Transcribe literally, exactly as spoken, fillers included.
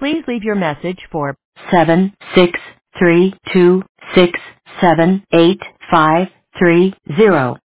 Please leave your message for seven six three two six seven eight five three zero.